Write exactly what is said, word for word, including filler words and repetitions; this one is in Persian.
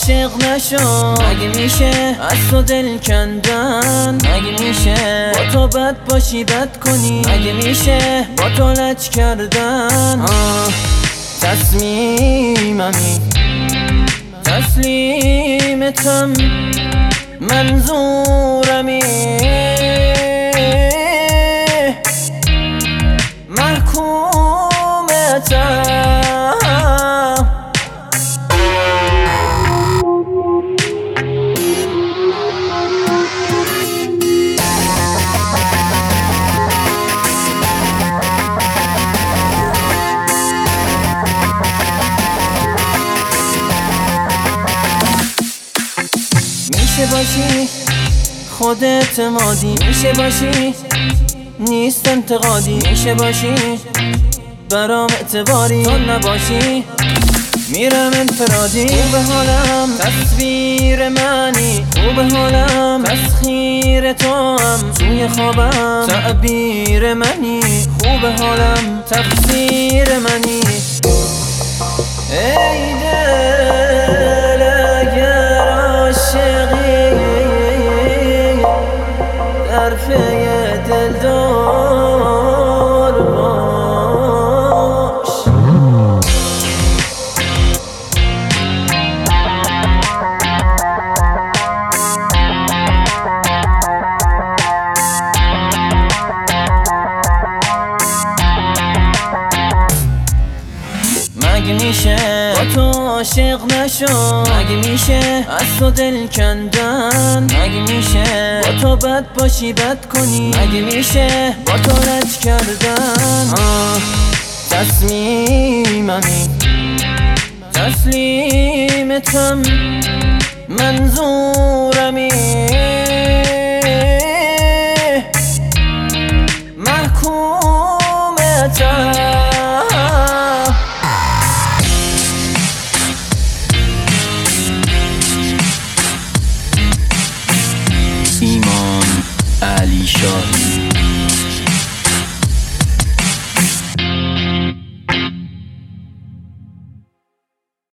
عاشق نشو. مگه میشه از تو دل کندن؟ مگه میشه با تو بد باشی بد کنی؟ مگه میشه با تو لج کردن؟ آه تصمیممی تسلیمتم منظورمی محکومتم. میشه باشی خود اعتمادی، میشه باشی نیست انتقادی، میشه باشی برام اعتباری، تو نباشی میرم انفرادی. خوب حالم تصویر منی، خوب حالم تسخیر تو هم توی خوابم تعبیر منی، خوب حالم تفسیر منی. ای دل اگر عاشقی در پی دلدار باش. مگه میشه با تو عاشق نشو؟ مگه میشه از تو دل کندن؟ مگه میشه با تو بد باشی بد کنی؟ مگه میشه با تو لج کردن؟ آه تصمیممی تسلیمتم منظورمی